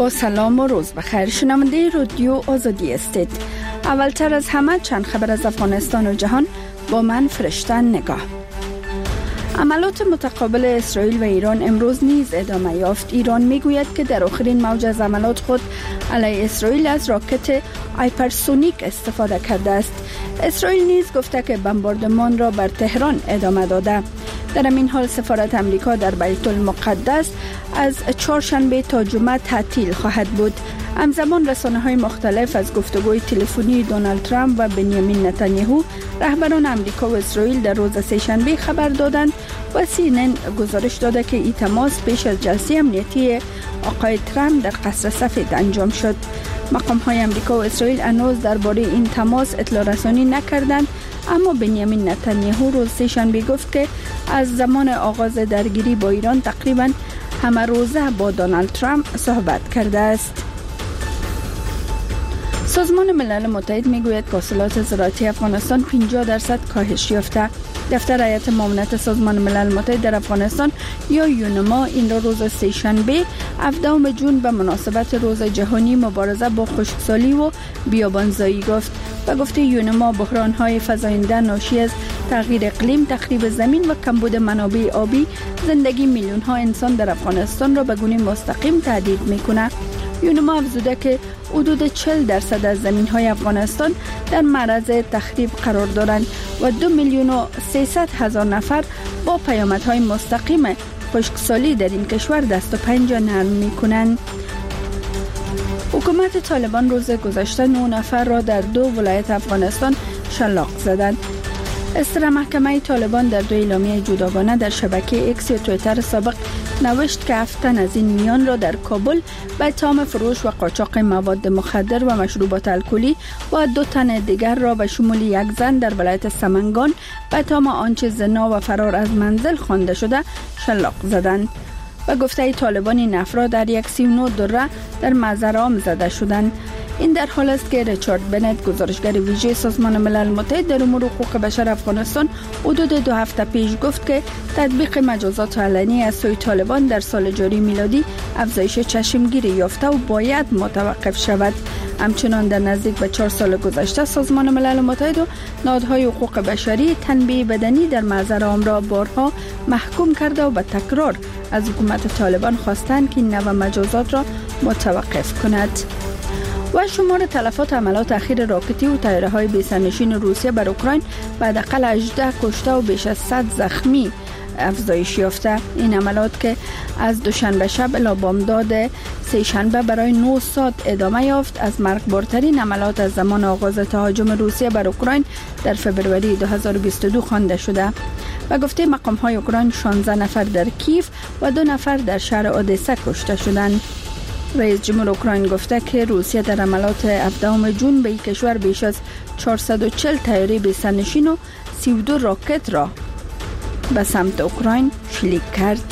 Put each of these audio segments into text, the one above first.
با سلام و روز بخیر. شنونده رادیو آزادی استید. اولتر از همه چند خبر از افغانستان و جهان با من فرشته نگاه. عملات متقابل اسرائیل و ایران امروز نیز ادامه یافت. ایران میگوید که در آخرین موج از عملات خود علیه اسرائیل از راکت هایپرسونیک استفاده کرده است. اسرائیل نیز گفته که بمباردمان را بر تهران ادامه داده. در این حال سفارت امریکا در بیت المقدس از چهارشنبه تا جمعه تعطیل خواهد بود. همزمان رسانه‌های مختلف از گفتگوی تلفنی دونالد ترامپ و بنیامین نتانیاهو رهبران امریکا و اسرائیل در روز سه‌شنبه خبر دادند و CNN گزارش داده که این تماس پیش از جلسه امنیتی آقای ترامپ در قصر سفید انجام شد. مقام‌های امریکا و اسرائیل هنوز درباره این تماس اطلاع رسانی نکردند، اما بنیامین نتانیاهو روز سه‌شنبه گفت که از زمان آغاز درگیری با ایران تقریباً همه روزه با دونالد ترامپ صحبت کرده است. سازمان ملل متحد میگوید که حاصلات زراعتی افغانستان 50% کاهش یافته. دفتر هیئت معاونت سازمان ملل متحد در افغانستان یا یونما این را روز سه‌شنبه 17 جون به مناسبت روز جهانی مبارزه با خشکسالی و بیابانزایی گفت. و گفته یونما بحران‌های فزاینده ناشی از تغییر اقلیم، تخریب زمین و کمبود منابع آبی زندگی میلیون‌ها انسان در افغانستان را به گونه مستقیم تهدید می‌کند. یونما افزوده که حدود 40% از زمین‌های افغانستان در معرض تخریب قرار دارند و 2,300,000 نفر با پیامدهای مستقیم خشکسالی در این کشور دست و پنجه نرم می‌کنند. حکومت طالبان روز گذشته 9 نفر را در 2 ولایت افغانستان شلاق زدند. اصدار محکمه طالبان در 2 اعلامیه جداگانه در شبکه ایکس یا توییتر سابق نوشت که 7 تن از این میان را در کابل به اتهام فروش و قاچاق مواد مخدر و مشروبات الکلی و 2 تن دیگر را به شمول 1 زن در ولایت سمنگان به اتهام آنچه زنا و فرار از منزل خوانده شده شلاق زدند. و گفته طالبان این افراد در 139 دوره در مزرعه زده شدند. این در حال است که ریچارد بنت گزارشگر ویژه سازمان ملل متحد در امور حقوق بشر افغانستان حدود 2 هفته پیش گفت که تطبیق مجازات علنی از سوی طالبان در سال جاری میلادی افزایش چشمگیری یافته و باید متوقف شود. همچنان در نزدیک به 4 سال گذشته سازمان ملل متحد و نهادهای حقوق بشری تنبیه بدنی در مزرعه را بارها محکوم کرده و به تکرار از حکومت طالبان خواستند که این نوع مجازات را متوقف کند. و شمار تلفات حملات اخیر راکتی و طیاره‌های بی‌سرنشین روسیه بر اوکراین به حداقل 18 کشته و بیش از 100 زخمی افزایش یافته. این حملات که از دوشنبه شب الی بامداد سه‌شنبه برای 9 ساعت ادامه یافت از مرگبارترین حملات از زمان آغاز تهاجم روسیه بر اوکراین در فوریه 2022 خوانده شده. و گفته مقام‌های اوکراین 16 نفر در کیف و 2 نفر در شهر اودسا کشته شدند. رئیس جمهور اوکراین گفته که روسیه در حملات 17 جون به این کشور بیش از 440 طیاره بی‌سرنشین و 32 راکت را به سمت اوکراین شلیک کرد.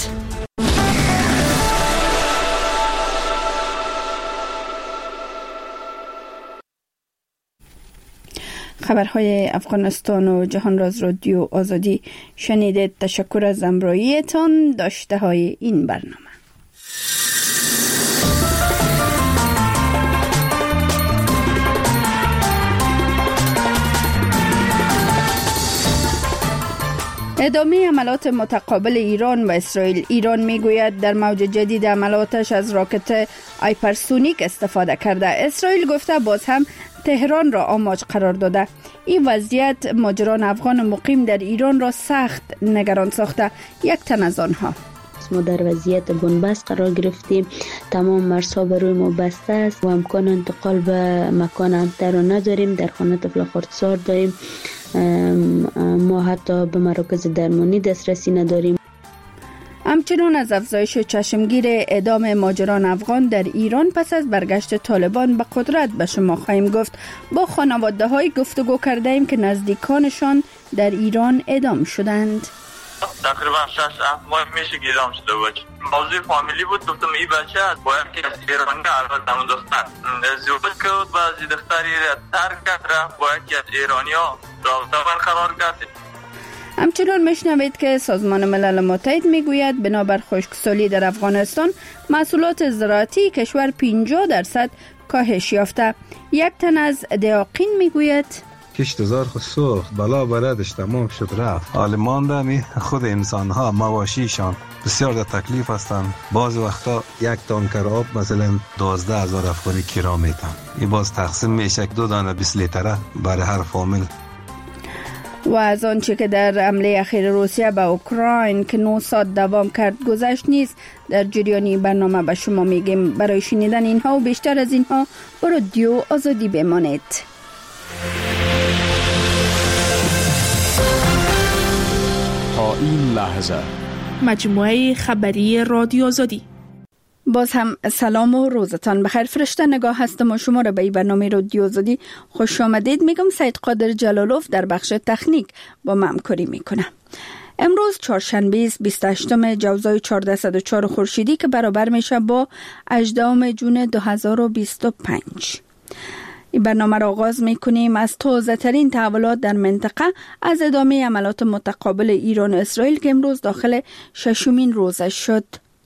خبرهای افغانستان و جهان را از رادیو آزادی شنیدید. تشکر از همراهیتان. داشته های این برنامه. ادامه عملات متقابل ایران و اسرائیل. ایران میگوید در موج جدید عملاتش از راکت هایپرسونیک استفاده کرده. اسرائیل گفته باز هم تهران را آماج قرار داده. این وضعیت مهاجران افغان مقیم در ایران را سخت نگران ساخته. یک تن از آنها: ما در وضعیت بنبست قرار گرفتیم. تمام مرزها بر روی ما بسته است و امکان انتقال به مکان امن‌تر را نداریم. در خانه طفل خردسال داریم. ما حتی به مراکز درمانی دسترسی نداریم. همچنان از افزایش چشمگیر اعدام مهاجران افغان در ایران پس از برگشت طالبان به قدرت به شما خواهیم گفت. با خانواده‌های گفتگو کرده ایم که نزدیکانشان در ایران اعدام شدند. تقریبا 6-7 ماه میشه که اعدام شده بود. موضوع فامیلی بود. گفتم این بچه باید که از ایرانی البته همون دختر ازدواج کرد و از دختری ترک کرد، باید که از ایرانی ها رابطه برقرار کرد. همچنان میشنوید که سازمان ملل متحد میگوید بنابر خشکسالی در افغانستان محصولات زراعتی کشور 50% کاهش یافته. یک تن از دهاقین میگوید کشتزار خود سوخت، بلا بردش تمام شد رفت. حال مانده خود انسان ها مواشیشان بسیار در تکلیف هستند. بعض وقتا یک تانکر آب مثلا 12,000 افغانی کرا میتن. این باز تقسیم میشه 2 دانه 20 لیتره برای هر فامیل. و از آنچه که در حمله اخیر روسیه به اوکراین که 9 ساعت دوام کرد گذشت نیست در جریانی برنامه به شما میگیم. برای شنیدن اینها و بیشتر از اینها با رادیو آزادی بمانید. تا این لحظه مجموعه خبری رادیو آزادی. باز هم سلام و روزتان بخیر. فرشته نگاه هستم و شما را به این برنامه رادیو آزادی خوش آمدید میگم. سید قادر جلالوف در بخش تکنیک با من همکاری میکنه. امروز چهارشنبه 28 جوزای 1404 خورشیدی که برابر میشه با 18 جون 2025. این برنامه را آغاز میکنیم از تازه ترین تحولات در منطقه از ادامه عملات متقابل ایران و اسرائیل که امروز داخل 6مین روزش شد.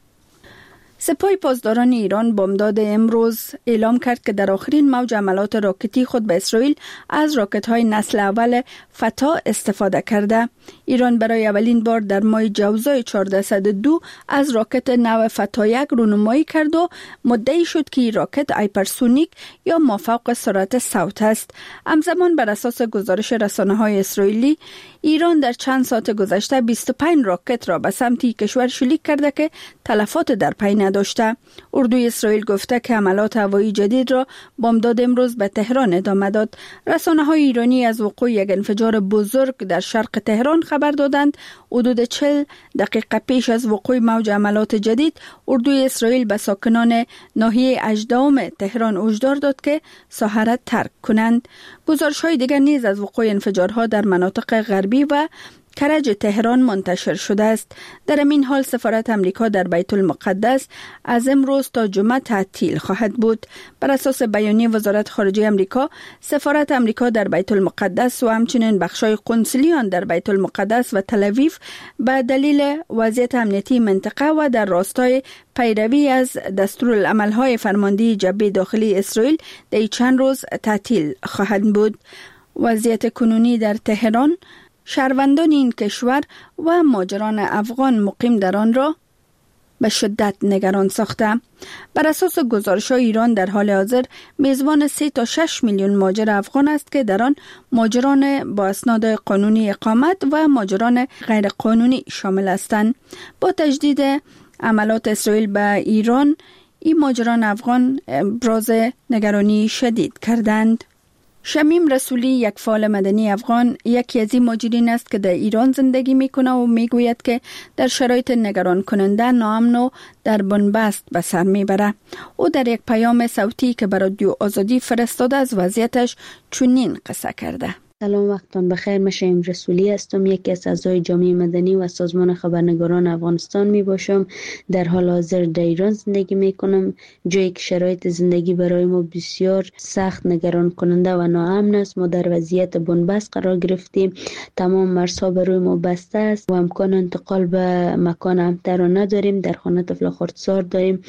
سپاه پاسداران ایران بامداد امروز اعلام کرد که در آخرین موج عملات راکتی خود به اسرائیل از راکت‌های نسل اول فتا استفاده کرده. ایران برای اولین بار در ماه جوزای 1402 از راکت نو فتا 1 رونمایی کرد و مدعی شد که این راکت هایپرسونیک یا مافوق سرعت صوت است. همزمان بر اساس گزارش رسانه‌های اسرائیلی ایران در چند ساعت گذشته 25 راکت را به سمت کشور شلیک کرده که تلفات در پی نداشته. اردوی اسرائیل گفته که عملات هوایی جدید را بامداد امروز به تهران ادامه داد. رسانه‌های ایرانی از وقوع یک انفجار بزرگ در شرق تهران خبر دادند. حدود 40 دقیقه پیش از وقوع موج عملات جدید اردوی اسرائیل به ساکنان ناحیه اژدهم تهران هشدار داد که ساحه را ترک کنند. گزارش‌های دیگر نیز از وقوع انفجارها در مناطق غربی و کرج تهران منتشر شده است. در این حال سفارت امریکا در بیت المقدس از امروز تا جمعه تعطیل خواهد بود. بر اساس بیانیه وزارت خارجه امریکا، سفارت امریکا در بیت المقدس و همچنین بخشای قنصلی آن در بیت المقدس و تل آویو به دلیل وضعیت امنیتی منطقه و در راستای پیروی از دستورالعمل‌های فرماندهی جبهه داخلی اسرائیل در چند روز تعطیل خواهد بود. وضعیت کنونی در تهران شهروندان این کشور و مهاجران افغان مقیم در آن را به شدت نگران ساخته. بر اساس گزارش‌های ایران در حال حاضر میزبان 3 تا 6 میلیون مهاجر افغان است که در آن مهاجران با اسناد قانونی اقامت و مهاجران غیر قانونی شامل هستند. با تجدید عملات اسرائیل به ایران، این مهاجران افغان ابراز نگرانی شدید کردند. شمیم رسولی، یک فعال مدنی افغان، یکی از این مهاجرین است که در ایران زندگی میکنه و میگوید که در شرایط نگران کننده، ناامن و در بنبست به سر میبره. او در یک پیام صوتی که برای رادیو آزادی فرستاده از وضعیتش چنین قصه کرده. سلام، وقتان بخیر. من شمیم رسولی هستم، یکی از اعضای جامعه مدنی و سازمان خبرنگاران افغانستان می باشم. در حال حاضر در ایران زندگی می کنم، جایی که شرایط زندگی برای ما بسیار سخت، نگران کننده و ناامن است. ما در وضعیت بنبست قرار گرفتیم، تمام مرزها برای ما بسته است و امکان انتقال به مکان امن‌تر را نداریم. در خانه طفل خردسال داریم،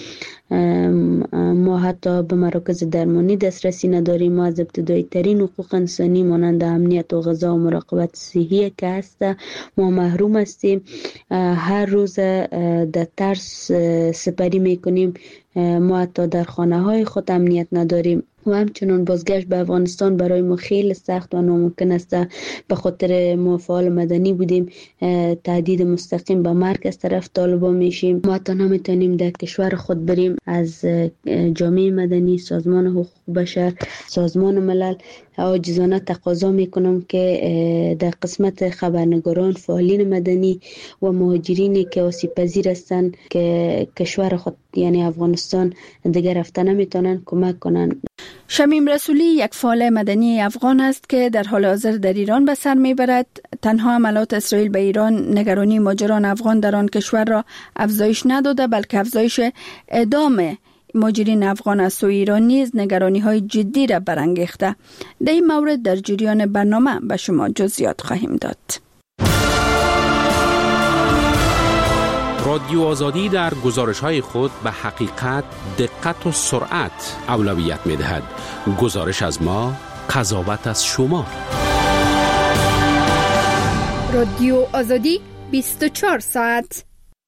ما حتی به مراکز درمانی دسترسی نداریم. ما از ابتدایی ترین حقوق انسانی مانند امنیت و غذا و مراقبت صحی که هست ما محروم هستیم. هر روز در ترس سپری میکنیم. ما حتی در خانه های خود امنیت نداریم و همچنان بازگشت به افغانستان برای ما خیلی سخت و ناممکن است. به خاطر ما فعال مدنی بودیم، تهدید مستقیم به مرگ از طرف طالبان میشیم. ما حتی نمیتونیم در کشور خود بریم. از جامعه مدنی، سازمان حقوق بشر، سازمان ملل عاجزانه تقاضا میکنم که در قسمت خبرنگاران، فعالین مدنی و مهاجرینی که آسیب پذیر هستند که کشور خود یعنی افغانستان دیگر رفته نمیتونن کمک کنن. شمیم رسولی یک فعال مدنی افغان است که در حال حاضر در ایران به سر میبرد. تنها عملات اسرائیل به ایران نگرانی مهاجران افغان در آن کشور را افزایش نداده، بلکه افزایش اعدام مهاجرین افغان از سوی ایران نیز نگرانی‌های جدی را برانگیخته. در این مورد در جریان برنامه به شما جزئیات خواهیم داد. رادیو آزادی در گزارش‌های خود به حقیقت، دقت و سرعت اولویت می‌دهد. گزارش از ما، قضاوت از شما. رادیو آزادی 24 ساعت.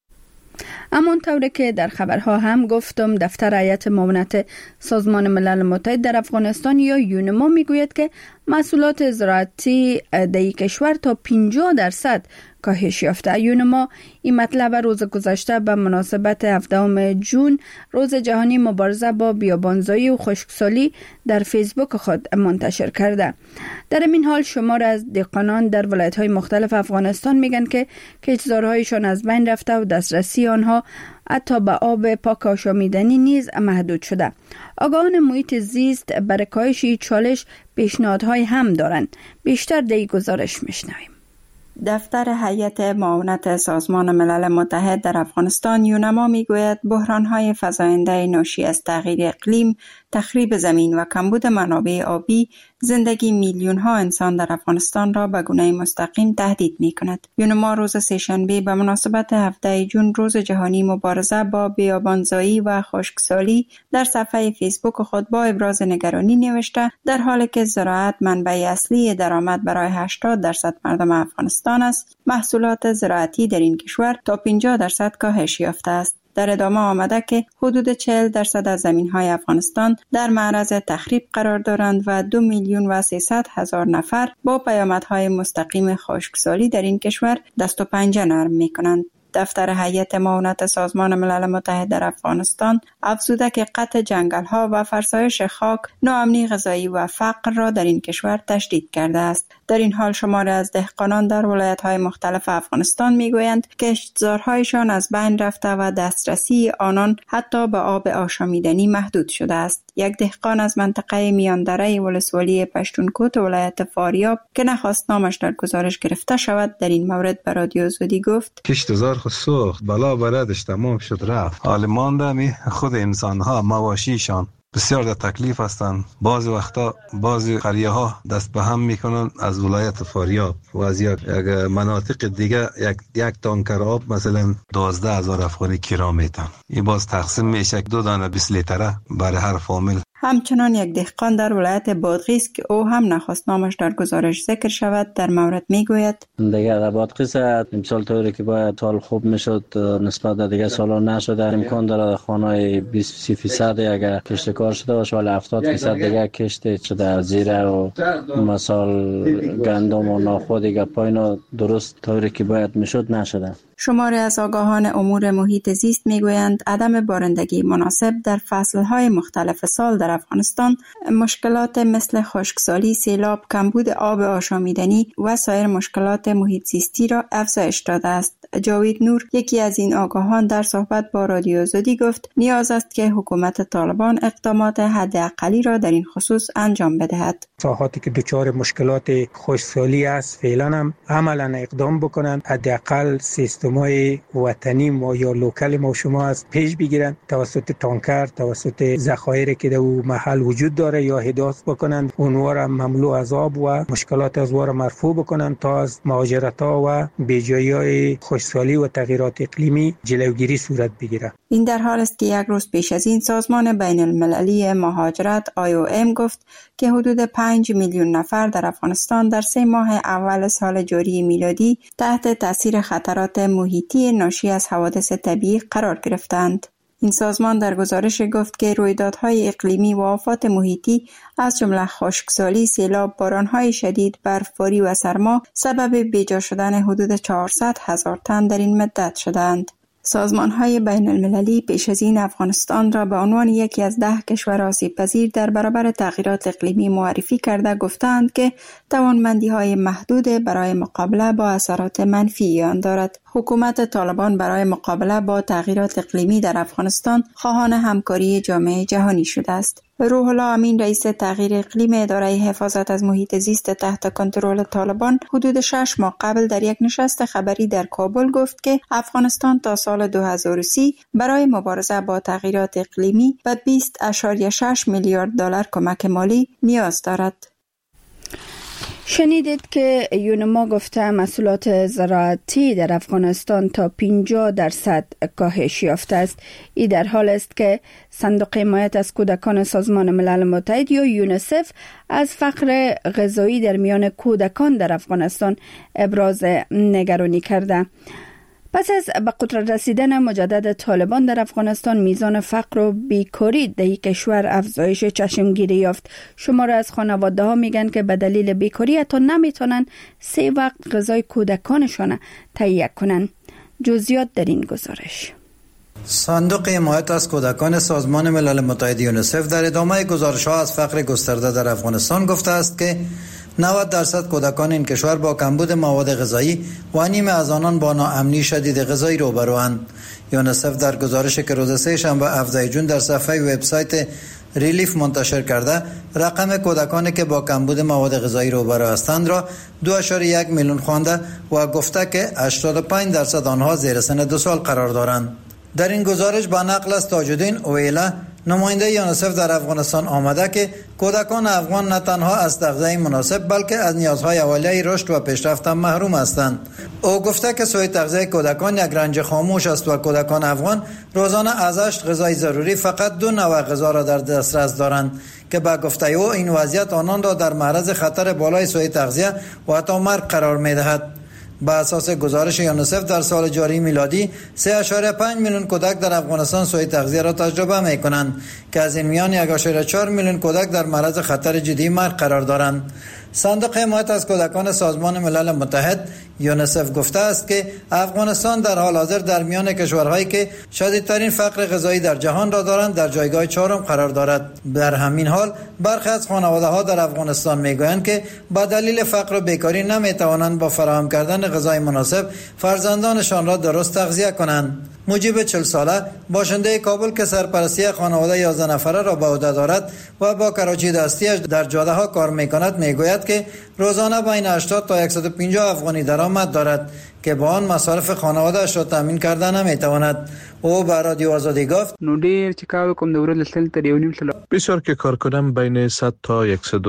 همانطور که در خبرها هم گفتم، دفتر هیئت معاونت سازمان ملل متحد در افغانستان یا یونما میگوید که محصولات زراعتی در کشور تا 50% کاهش یافته. یونما این مطلب روز گذشته به مناسبت 17 جون روز جهانی مبارزه با بیابانزایی و خشکسالی در فیسبوک خود منتشر کرده. در این حال شمار از دهقانان در ولایت‌های مختلف افغانستان میگن که کشتزارهایشان از بین رفته و دسترسی آنها حتی به آب پاک آشامیدنی نیز محدود شده. آگاهان محیط زیست برای کاهش چالش پیشنهادهای هم دارند. بیشتر در این گزارش میشنویم. دفتر هیئت معاونت سازمان ملل متحد در افغانستان یونما میگوید بحران‌های فزاینده ناشی از تغییر اقلیم، تخریب زمین و کمبود منابع آبی زندگی میلیون‌ها انسان در افغانستان را به گونه مستقیم تهدید می‌کند. یونما روز سه‌شنبه به مناسبت 17 جون روز جهانی مبارزه با بیابانزایی و خشکسالی در صفحه فیسبوک خود با ابراز نگرانی نوشته در حالی که زراعت منبع اصلی درآمد برای 80% مردم افغانستان است، محصولات زراعتی در این کشور تا 50% کاهش یافته است. در ادامه آمده که حدود 40% از زمین‌های افغانستان در معرض تخریب قرار دارند و 2,300,000 نفر با پیامدهای مستقیم خشکسالی در این کشور دست و پنجه نرم می‌کنند. دفتر هیئت معاونت سازمان ملل متحد در افغانستان افزوده که قطع جنگل‌ها و فرسایش خاک ناامنی غذایی و فقر را در این کشور تشدید کرده است. در این حال شماری از دهقانان در ولایت‌های مختلف افغانستان می‌گویند که کشتزارهایشان از بین رفته و دسترسی آنان حتی به آب آشامیدنی محدود شده است. یک دهقان از منطقه میاندره ولسوالی پشتونکوت ولایت فاریاب که نخواست نامش در گزارش گرفته شود در این مورد به رادیو آزادی گفت: کشتزار خود سوخت، بلا بردش تمام شد رفت. حال مانده خود انسان‌ها مواشیشان بسیار در تکلیف هستند. بعضی وقتا بعضی قریه ها دست به هم میکنن از ولایت فاریاب و از یک مناطق دیگه یک تانکر آب مثلا 12,000 افغانی کرا میتن. این باز تقسیم میشه 2 دانه 20 لیتره برای هر فامیل. همچنان یک دهقان در ولایت بادغیس که او هم نخواست نامش در گزارش ذکر شود در مورد میگوید: دیگه در بادغیس امسال طوری که باید سال خوب میشد نسبت به دیگه سالا نشده. امکان داره خانه 20% اگر کشت کار شده باشه ولی 70% دیگه کشت شده زیره و مثال گندم و ناخود دیگه پاینا درست طوری که باید میشد نشده. شماری از آگاهان امور محیط زیست میگویند عدم بارندگی مناسب در فصلهای مختلف سال در افغانستان مشکلات مثل خشکسالی، سیلاب، کمبود آب آشامیدنی و سایر مشکلات محیط زیستی را افزایش داده است. جاوید نور یکی از این آگاهان در صحبت با رادیو آزادی گفت نیاز است که حکومت طالبان اقدامات حداقلی را در این خصوص انجام بدهد. ساحاتی که دچار مشکلات خشکسالی است فعلا هم عملا اقدام بکنند، حداقل سیستم‌های وطنی ما یا لوکال ما شما از پیش بگیرند توسط تانکر، توسط ذخایر که در محل وجود داره یا حداثت بکنند، اونها را مملو از آب و مشکلات از اونها را مرفوع بکنند تا از مهاجرت‌ها و بیجایی‌های خشکسالی و تغییرات اقلیمی جلوگیری صورت بگیرد. این در حال است که یک روز پیش از این سازمان بین المللی مهاجرت IOM گفت که حدود 5 میلیون نفر در افغانستان در 3 ماه اول سال جاری میلادی تحت تاثیر خطرات محیطی ناشی از حوادث طبیعی قرار گرفتند. این سازمان در گزارش گفت که رویدادهای اقلیمی و آفات محیطی از جمله خشکسالی، سیلاب، بارانهای شدید، برفباری و سرما سبب بیجا شدن حدود 400,000 تن در این مدت شدند. سازمان‌های بین المللی پیش از این افغانستان را به عنوان یکی از 10 کشور آسیب‌پذیر در برابر تغییرات اقلیمی معرفی کرده گفتند که توانمندی‌های محدود برای مقابله با اثرات منفی آن دارد. حکومت طالبان برای مقابله با تغییرات اقلیمی در افغانستان خواهان همکاری جامعه جهانی شده است. روح الله امین رئیس تغییر اقلیم اداره حفاظت از محیط زیست تحت کنترل طالبان حدود 6 ماه قبل در یک نشست خبری در کابل گفت که افغانستان تا سال 2030 برای مبارزه با تغییرات اقلیمی به 20.6 میلیارد دلار کمک مالی نیاز دارد. شنیدید که یونما گفته محصولات زراعتی در افغانستان تا 50% کاهش یافته است. این در حال است که صندوق حمایت از کودکان سازمان ملل متحد یا یونیسف از فقر غذایی در میان کودکان در افغانستان ابراز نگرانی کرده. پس از به قدرت رسیدن مجدد طالبان در افغانستان، میزان فقر و بیکاری در این کشور افزایش چشمگیری یافت. شمار از خانواده ها میگن که به دلیل بیکاری حتی نمیتونن 3 وقت غذای کودکانشان تهیه کنن. جزئیات در این گزارش. صندوق حمایت از کودکان سازمان ملل متحد یونیسف در ادامه گزارش‌ها از فقر گسترده در افغانستان گفته است که 90% کودکان این کشور با کمبود مواد غذایی و نیم از آنان با ناامنی شدید غذایی روبروند. یونیسف در گزارشی که روز سه‌شنبه 17 جون در صفحه وبسایت ریلیف منتشر کرده، رقم کودکانی که با کمبود مواد غذایی روبرو هستند را 2.1 میلیون خوانده و گفته که 85% آنها زیر سن 2 سال قرار دارند. در این گزارش با نقل از تاج‌الدین اویلا، نماینده یونیسف در افغانستان آمده که کودکان افغان نه تنها از تغذیه مناسب بلکه از نیازهای اولیه رشد و پیشرفت هم محروم هستند. او گفته که سوء تغذیه کودکان یک رنج خاموش است و کودکان افغان روزانه از 8 غذای ضروری فقط 2 نوع غذا را در دسترس دارند که با گفته او این وضعیت آنان را در معرض خطر بالای سوء تغذیه و حتی مرگ قرار می‌دهد. با اساس گزارش یونیسف در سال جاری میلادی 3.5 میلیون کودک در افغانستان سوء تغذیه را تجربه می‌کنند که از این میان 1.4 میلیون کودک در معرض خطر جدی مرگ قرار دارند. صندوق حمایت از کودکان سازمان ملل متحد یونیسف گفته است که افغانستان در حال حاضر در میان کشورهایی که شدیدترین فقر غذایی در جهان را دارند در جایگاه 4 قرار دارد. در همین حال برخی از خانواده‌ها در افغانستان میگویند که با دلیل فقر و بیکاری نمیتوانند با فراهم کردن غذای مناسب فرزندانشان را درست تغذیه کنند. مجیب 40 ساله باشنده کابل که سرپرستی خانواده 11 نفره را به عهده دارد و با کراچی دستی‌اش در جاده ها کار میکند میگوید که روزانه بین 80 تا 150 افغانی درآمد دارد که با آن مصارف خانواده‌اش را تامین کرده نمیتواند. او به رادیو آزادی گفت نو ډیر چې کار کوم د ورځې تل تر یو نیم سل بسیار که کار کنم بین 100 تا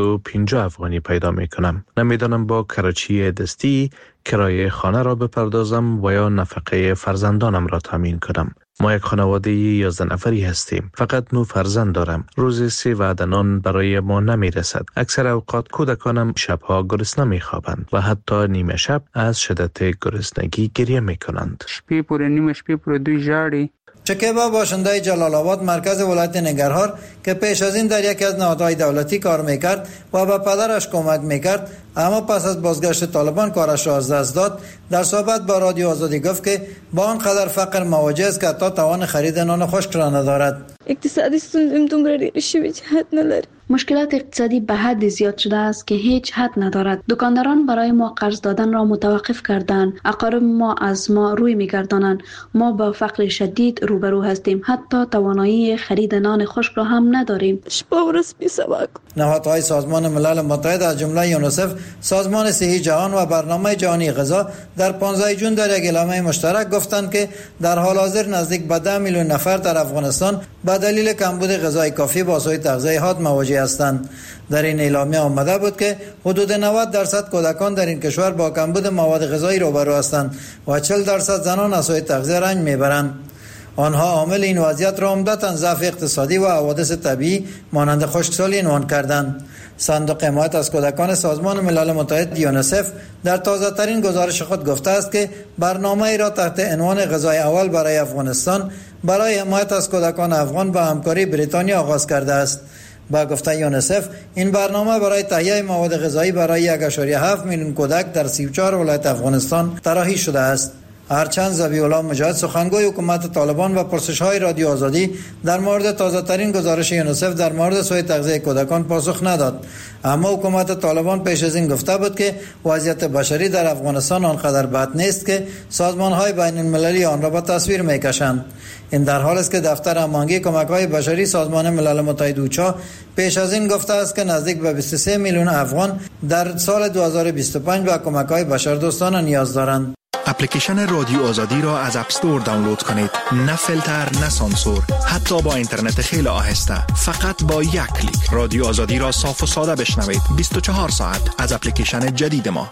150 افغانی پیدا میکنم. نمیدانم با کراچی دستی کرایه خانه را بپردازم و یا نفقه فرزندانم را تامین کنم. ما یک خانواده 11 نفری هستیم. فقط 9 فرزند دارم. روزی 3 وعده نان برای ما نمی رسد. اکثر اوقات کودکانم شبها گرسنه می خوابند و حتی نیمه شب از شدت گرسنگی گریه می کنند. شپې پورې نیمه شپې پورې دوی ژاړي. شکیبا باشنده جلال آباد مرکز ولایت ننگرهار که پیش از این در یکی از نهادهای دولتی کار میکرد و به پدرش کمک میکرد اما پس از بازگشت طالبان کارش را از دست داد، در صحبت با رادیو آزادی گفت که با آنقدر فقر مواجه است که حتی توان خرید نان خشک را ندارد. اقتصادی ستونزې دومره ډېرې شوې چې حد نه لري. مشکلات اقتصادی به حد زیاد شده است که هیچ حد ندارد. دکانداران برای ما قرض دادن را متوقف کردند. اقارب ما از ما روی می‌گردانند. ما با فقر شدید روبرو هستیم. حتی توانایی خرید نان خشک را هم نداریم. شپه ورځ بی‌سواک. نهادهای سازمان ملل متحد از جمله یونیسف، سازمان صحی جهان و برنامه جهانی غذا در 15 جون در یک اعلامیه مشترک گفتند که در حال حاضر نزدیک به 10 میلیون نفر در افغانستان به دلیل کمبود غذای کافی با سوء تغذیه حاد مواجه هستند. در این اعلامیه آمده بود که حدود 90% کودکان در این کشور با کمبود مواد غذایی روبرو هستند و 40% زنان از سوء تغذیه رنج میبرند. آنها عامل این وضعیت را عمدتاً ضعف اقتصادی و حوادث طبیعی مانند خشکسالی عنوان کردند. صندوق حمایت از کودکان سازمان ملل متحد یونیسف در تازه‌ترین گزارش خود گفته است که برنامه‌ای را تحت عنوان غذای اول برای افغانستان برای حمایت از کودکان افغان با همکاری بریتانیا آغاز کرده است. با گفته یونیسف این برنامه برای تهیه مواد غذایی برای 1.7 میلیون کودک در 34 ولایت افغانستان طراحی شده است. هرچند ذبیح الله مجاهد سخنگوی حکومت طالبان و پرسش‌های رادیو آزادی در مورد تازه‌ترین گزارش یونیسف در مورد سوء تغذیه کودکان پاسخ نداد، اما حکومت طالبان پیش از این گفته بود که وضعیت بشری در افغانستان آنقدر بد نیست که سازمان‌های بین‌المللی آن را به تصویر می‌کشند. این در حالی است که دفتر هماهنگی کمک‌های بشری سازمان ملل متحد اوچا پیش از این گفته است که نزدیک به 23 میلیون افغان در سال 2025 به کمک‌های بشردوستانه نیاز دارند. اپلیکیشن رادیو آزادی را از اپ استور دانلود کنید. نه فیلتر، نه سانسور، حتی با اینترنت خیلی آهسته. فقط با یک کلیک رادیو آزادی را صاف و ساده بشنوید. 24 ساعت از اپلیکیشن جدید ما.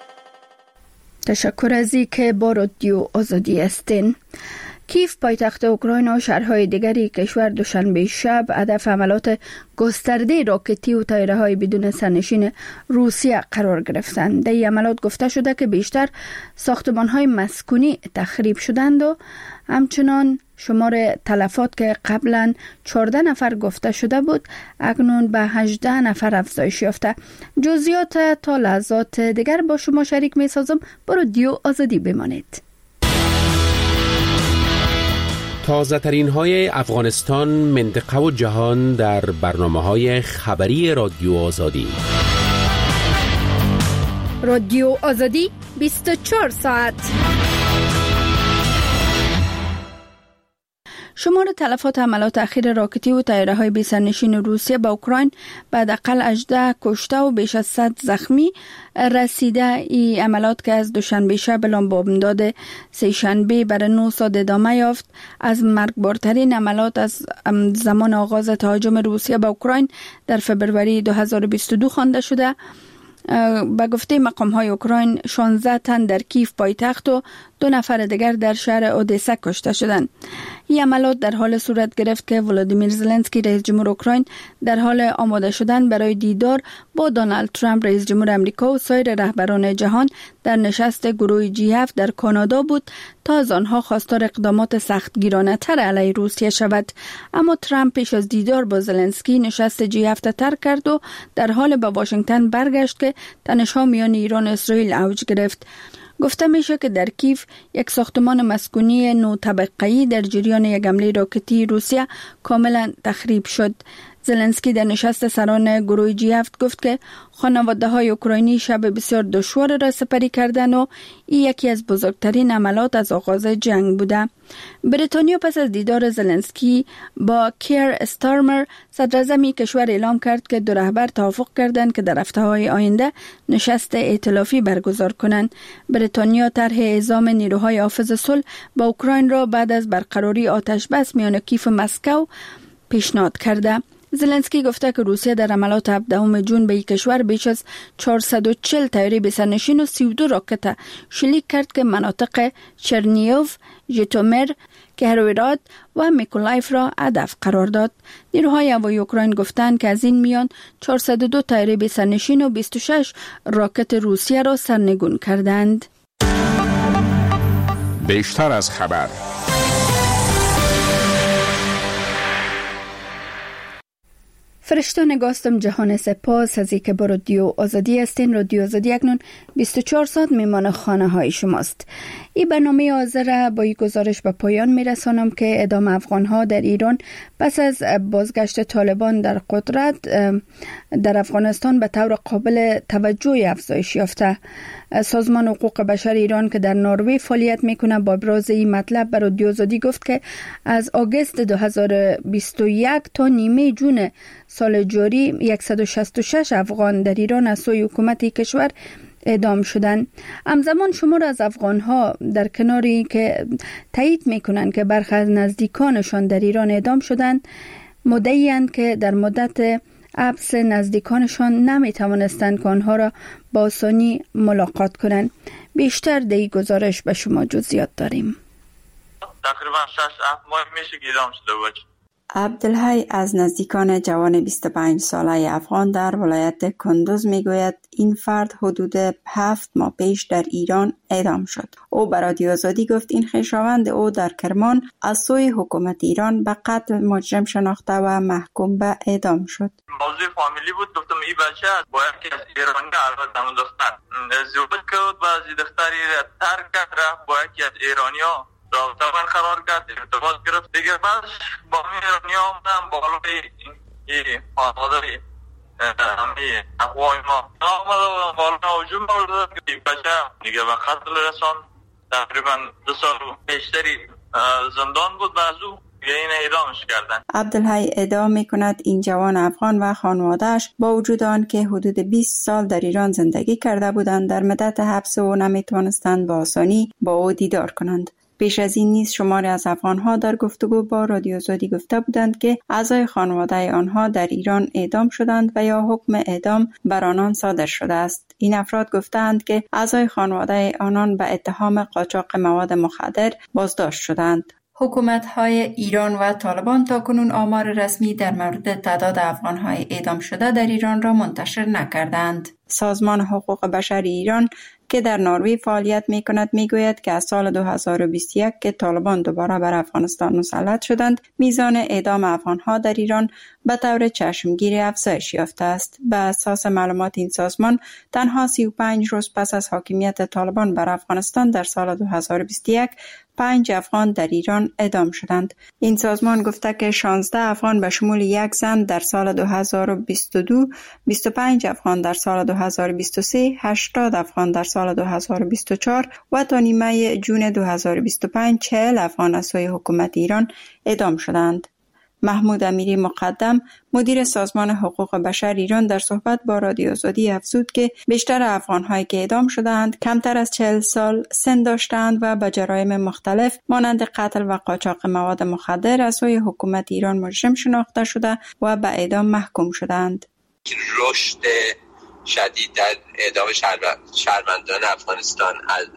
تشکر از اینکه با رادیو آزادی هستین. کیف پایتخت اوکراین و شهرهای دیگری کشور دوشنبه شب هدف حملات گسترده راکتی و طیاره‌های بدون سرنشین روسیه قرار گرفتند. در این حملات گفته شده که بیشتر ساختمان‌های مسکونی تخریب شدند و همچنان شمار تلفات که قبلا 14 نفر گفته شده بود اکنون به 18 نفر افزایش یافته. جزئیات تا لحظات دیگر با شما شریک می سازم. با رادیو آزادی بمانید. تازه ترین های افغانستان، منطقه و جهان در برنامه‌های خبری رادیو آزادی. رادیو آزادی 24 ساعت. شمار تلفات حملات اخیر راکتی و طیاره‌های بی‌سرنشین روسیه به اوکراین به حداقل 18 کشته و بیش از 100 زخمی رسیده. این حملات که از دوشنبه شب اعلام بامداد سه‌شنبه برای 9 ساعت ادامه یافت، از مرگبارترین حملات از زمان آغاز تهاجم روسیه به اوکراین در فبروری 2022 خوانده شده. به گفته مقام‌های اوکراین 16 تن در کیف پایتخت و 2 نفر دیگر در شهر اودسا کشته شدند. این عملیات در حال صورت گرفت که ولادیمیر زلنسکی رئیس جمهور اوکراین در حال آماده شدن برای دیدار با دونالد ترامپ رئیس جمهور آمریکا و سایر رهبران جهان در نشست گروه G7 در کانادا بود تا از آنها خواستار اقدامات سختگیرانه‌تر علیه روسیه شود. اما ترامپ پیش از دیدار با زلنسکی نشست G7 ترک کرد و در حال به واشنگتن برگشت که تنش‌ها میان ایران و اسرائیل اوج گرفت. گفته میشه که در کیف یک ساختمان مسکونی 9 طبقه‌ای در جریان یک حمله راکتی روسیه کاملا تخریب شد. زلنسکی در نشست سران گروه G7 گفت که خانواده‌های اوکراینی شب بسیار دشوار را سپری کردند و این یکی از بزرگترین عملیات از آغاز جنگ بوده. بریتانیا پس از دیدار زلنسکی با کیر استارمر صدر اعظم کشور اعلام کرد که دو رهبر توافق کردند که در هفته‌های آینده نشست ائتلافی برگزار کنند. بریتانیا طرح اعزام نیروهای حافظ صلح با اوکراین را بعد از برقراری آتش بس میان کیف و مسکو پیشنهاد کرده. زلنسکی گفته که روسیه در حملات 17 جون به این کشور بیش از 440 طیاره بی‌سرنشین و 32 راکت شلیک کرد که مناطق چرنیوف، ژیتومیر، کیرووراد و میکولایف را هدف قرار داد. نیروهای هوایی اوکراین گفتند که از این میان 402 طیاره بی‌سرنشین و 26 راکت روسیه را سرنگون کردند. بیشتر از خبر. فرشتان گاستم جهان سپاس از اینکه با رادیو آزادی هستین. رادیو آزادی اکنون 24 ساعت میمان خانه های شماست. این برنامه حاضر با این گزارش به پایان میرسانم که اعدام افغان ها در ایران پس از بازگشت طالبان در قدرت در افغانستان به طور قابل توجه افزایش یافته. سازمان حقوق بشر ایران که در نروژ فعالیت میکنه با ابراز این مطلب به رادیو آزادی گفت که از آگوست 2021 تا نیمه جون سال جاری 166 افغان در ایران از سوی حکومت کشور اعدام شدند. همزمان شمار از افغان ها در کناری که تایید میکنن که برخی از نزدیکانشان در ایران اعدام شدند مدعی‌اند که در مدت حبس نزدیکانشان نمیتوانستند که آنها را با آسانی ملاقات کنند. بیشتر در این گزارش به شما جزئیات داریم. تقریبا 6-7 ماه میشه که اعدام شده باشه. عبدالحی از نزدیکان جوان 25 ساله افغان در ولایت کندوز میگوید این فرد حدود 7 ماه پیش در ایران اعدام شد. او به رادیو آزادی گفت این خویشاوند او در کرمان از سوی حکومت ایران به قتل مجرم شناخته و محکوم به اعدام شد. موضوع فامیلی بود. گفتم این بچه با یکی از ایرانی البته همون دختر ازدواج کرد و از دختری ترک کرد رفت با یکی از ایرانی‌ها رابطه برقرار کرد، ارتباط گرفت. دیگه بعد با ایرانی ها آمدن بالای این خانواده همه اقوای ما آمده و بالای هجوم آورده که بچه دیگه به قتل رسان. تقریبا 2 سال بیشتری زندان بود و از او این اعدامش کردن. عبدالحی ادعا میکند این جوان افغان و خانواده‌اش با وجود آن که حدود 20 سال در ایران زندگی کرده بودند در مدت حبس او نمیتوانستند با آسانی با او دیدار کنند. پیش از این نیز شماری از افغانها در گفتگو با رادیو آزادی گفته بودند که اعضای خانواده آنها در ایران اعدام شدند و یا حکم اعدام بر آنان صادر شده است. این افراد گفتند که اعضای خانواده آنان به اتهام قاچاق مواد مخدر بازداشت شدند. حکومت‌های ایران و طالبان تاکنون آمار رسمی در مورد تعداد افغان‌های اعدام شده در ایران را منتشر نکردند. سازمان حقوق بشر ایران که در نروژ فعالیت می‌کند می‌گوید که از سال 2021 که طالبان دوباره بر افغانستان مسلط شدند، میزان اعدام افغان‌ها در ایران به طور چشمگیری افزایش یافته است. به اساس معلومات این سازمان، تنها 35 روز پس از حاکمیت طالبان بر افغانستان در سال 2021 5 افغان در ایران اعدام شدند. این سازمان گفته که 16 افغان به شمول یک زن در سال 2022، 25 افغان در سال 2023، 80 افغان در سال 2024 و تا نیمه جون 2025 40 افغان از سوی حکومت ایران اعدام شدند. محمود امیری مقدم، مدیر سازمان حقوق بشر ایران، در صحبت با رادیو آزادی افزود که بیشتر افغان‌هایی که اعدام شدند کمتر از 40 سال سن داشتند و به جرایم مختلف مانند قتل و قاچاق مواد مخدر از سوی حکومت ایران مجرم شناخته شده و به اعدام محکوم شدند. رشد شدید در اعدام شهروندان افغانستان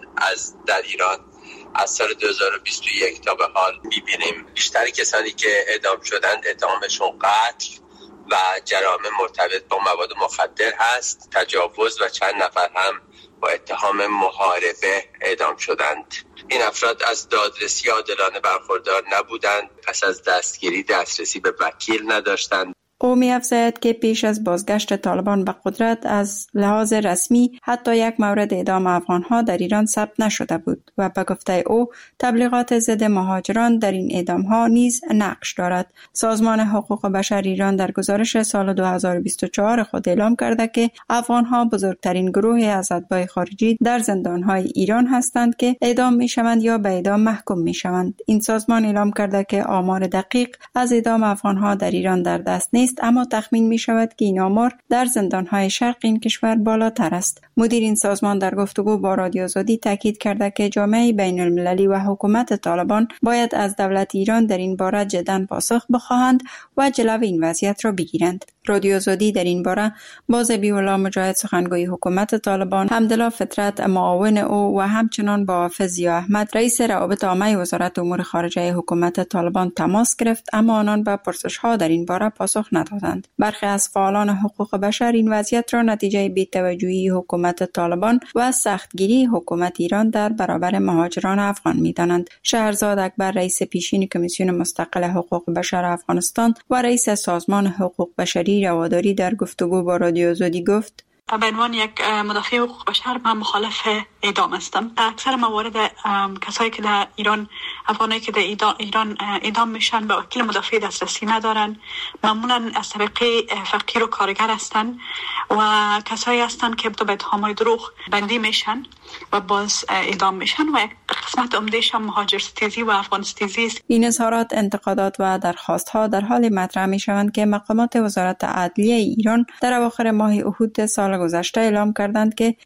از در ایران از سال 2021 تا به حال می‌بینیم. بیشتر کسانی که اعدام شدند اتهامشون قتل و جرائم مرتبط با مواد مخدر هست، تجاوز و چند نفر هم با اتهام محاربه اعدام شدند. این افراد از دادرسی عادلانه برخوردار نبودند، پس از دستگیری دسترسی به وکیل نداشتند. او می‌افزاید که پیش از بازگشت طالبان به قدرت از لحاظ رسمی حتی یک مورد اعدام افغان‌ها در ایران ثبت نشده بود و به گفته او تبلیغات ضد مهاجران در این اعدام‌ها نیز نقش دارد. سازمان حقوق بشر ایران در گزارش سال 2024 خود اعلام کرده که افغان‌ها بزرگترین گروه از اتباع خارجی در زندان‌های ایران هستند که اعدام می‌شوند یا به اعدام محکوم می‌شوند. این سازمان اعلام کرده که آمار دقیق از اعدام افغان‌ها در ایران در دست نیست، اما تخمین می شود که این آمار در زندان‌های شرق این کشور بالاتر است. مدیر این سازمان در گفتگو با رادیو آزادی تاکید کرده که جامعه بین المللی و حکومت طالبان باید از دولت ایران در این باره جداً پاسخ بخواهند و جلو این وضعیت را بگیرند. رادیو آزادی در این باره با ذبیح‌الله مجاهد سخنگوی حکومت طالبان، حمدالله فطرت معاون او و همچنان با حافظ ضیا احمد رئیس روابط عامه وزارت امور خارجه حکومت طالبان تماس گرفت، اما آنان به پرسش‌ها در این باره پاسخ ندادند. برخی از فعالان حقوق بشر این وضعیت را نتیجه بی‌توجهی حکومت طالبان و سختگیری حکومت ایران در برابر مهاجران افغان می‌دانند. شهرزاد اکبر، رئیس پیشین کمیسیون مستقل حقوق بشر افغانستان و رئیس سازمان حقوق بشری رواداری، در گفتگو با رادیو آزادی گفت: به عنوان یک مدافع حقوق بشر من مخالف اعدام هستم. اکثر موارد کسایی که در ایران، افغانایی که در ایران اعدام میشن به وکیل مدافع دسترسی ندارن، معمولا از طبقه فقیر و کارگر هستن و کسایی هستن که به اتهام‌های دروغ بندی میشن و باز اعدام میشن و قسمت عمده‌اش هم مهاجر ستیزی و افغان ستیزی است. این اظهارات، انتقادات و درخواست‌ها در حال مطرح می‌شوند که مقامات وزارت عدلیه ایران در اواخر ماه احود سال گذشته اعلام کردند که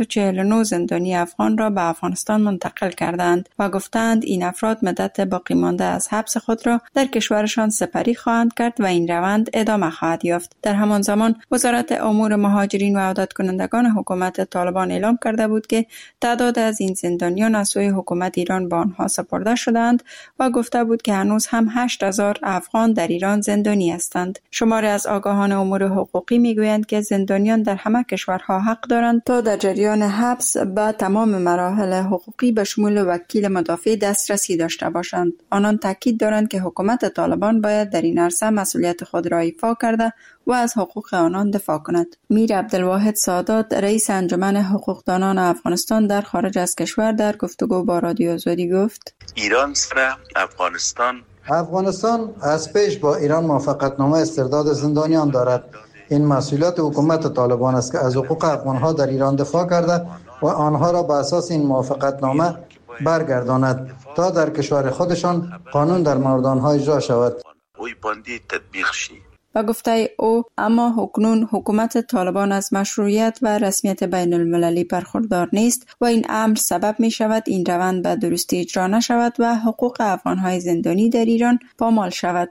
149 زندانی افغان را به افغانستان منتقل کردند و گفتند این افراد مدت باقی مانده از حبس خود را در کشورشان سپری خواهند کرد و این روند ادامه خواهد یافت. در همان زمان وزارت امور مهاجرین و عودت کنندگان حکومت طالبان اعلام کرده بود که تعداد از این زندانیان از سوی حکومت ایران به آنها سپرده شدند و گفته بود که هنوز هم 8000 افغان در ایران زندانی هستند. شماری از آگاهان امور حقوقی میگویند که زندانیان در همه کشورها حق دارند تا در جریان حبس به تمام مراحل حقوقی به شمول وکیل مدافع دسترسی داشته باشند. آنان تاکید دارند که حکومت طالبان باید در این عرصه مسئولیت خود را ایفا کرده و از حقوق آنان دفاع کند. میر عبدالواحد سادات، رئیس انجمن حقوقدانان افغانستان در خارج از کشور، در گفتگو با رادیو آزادی گفت: ایران سر افغانستان از پیش با ایران موافقتنامه استرداد زندانیان دارد. این مسئولیت حکومت طالبان است که از حقوق افغانها در ایران دفاع کرده و آنها را به اساس این موافقتنامه برگرداند تا در کشور خودشان قانون در مورد آنها اجرا شود. با گفته او اما اکنون حکومت طالبان از مشروعیت و رسمیت بین المللی برخوردار نیست و این امر سبب می شود این روند به درستی اجرا نشود و حقوق افغانهای زندانی در ایران پامال شود.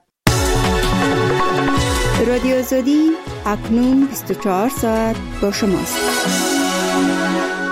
رادیو آزادی اکنون 24 ساعت با شماست.